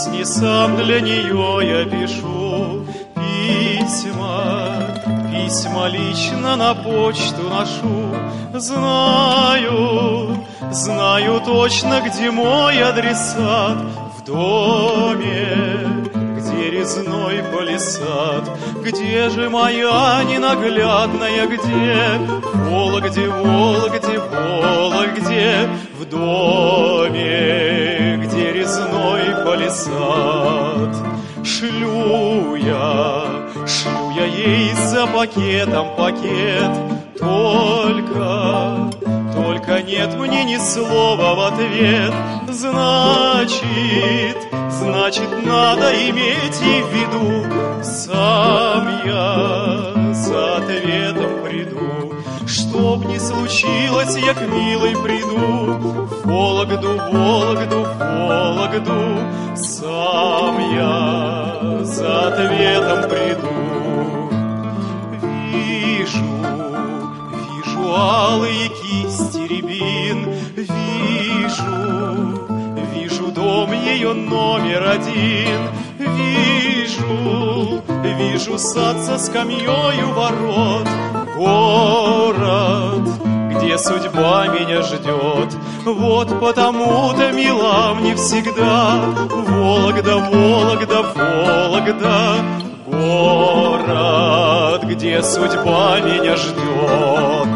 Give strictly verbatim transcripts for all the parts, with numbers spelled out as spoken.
песни сам для нее я пишу. Письма, письма лично на почту ношу. Знаю, знаю точно, где мой адресат. В доме, где резной палисад. Где же моя ненаглядная, где? Вологде, Вологде, Вологде. В доме, где резной палисад. Шлю я, шлю я ей за пакетом пакет. Только, только нет мне ни слова в ответ. Значит, значит, надо иметь и в виду, сам я за ответом приду. Чтоб ни случилось, я к милой приду. В Вологду, Вологду, Вологду. Сам я за ответом приду. Вижу, вижу алые кисти рябин. Вижу, вижу дом ее номер один. Вижу, вижу сад со скамьей у ворот. Город, где судьба меня ждет. Вот потому-то мила мне всегда Вологда, Вологда, Вологда. Город, где судьба меня ждет.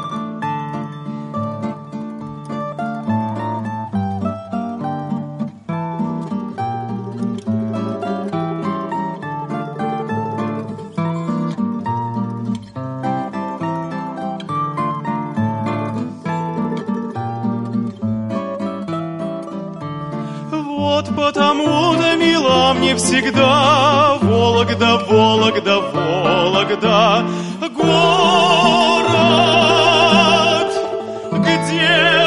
Вот потому-то мила мне всегда Вологда, Вологда, Вологда. Город, где